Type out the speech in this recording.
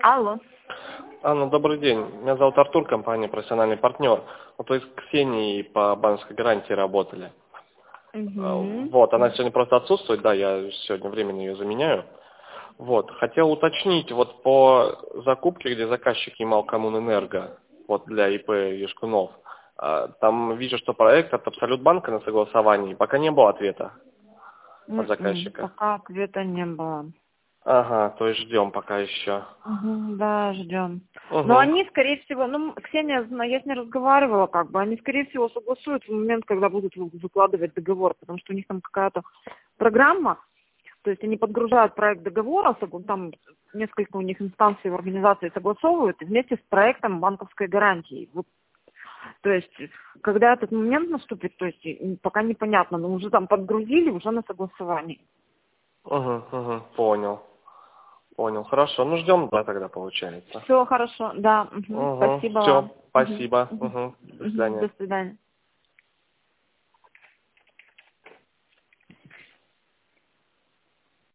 Алло. Анна, добрый день. Меня зовут Артур, компания «Профессиональный партнер». Вот вы с Ксенией по банковской гарантии работали. Угу. Вот, она сегодня просто отсутствует, да, я сегодня временно ее заменяю. Вот, хотел уточнить, вот по закупке, где заказчик Ямал-Коммунэнерго, вот для ИП Ешкунов, там вижу, что проект от Абсолютбанка на согласовании, пока не было ответа от заказчика. Пока ответа не было. Ага, то есть ждем пока еще. Да, ждем. Но Угу. они, скорее всего, Ксения, я с ней разговаривала, они, скорее всего, согласуются в момент, когда будут выкладывать договор, потому что у них там какая-то программа, то есть они подгружают проект договора, там несколько у них инстанций в организации согласовывают, и вместе с проектом банковской гарантии. Вот, то есть, когда этот момент наступит, то есть, пока непонятно, но уже там подгрузили, уже на согласовании. Понял. Понял, хорошо. Ну, ждем, да, тогда получается. Все хорошо, да. Спасибо Все, вам. спасибо. До До свидания. свидания.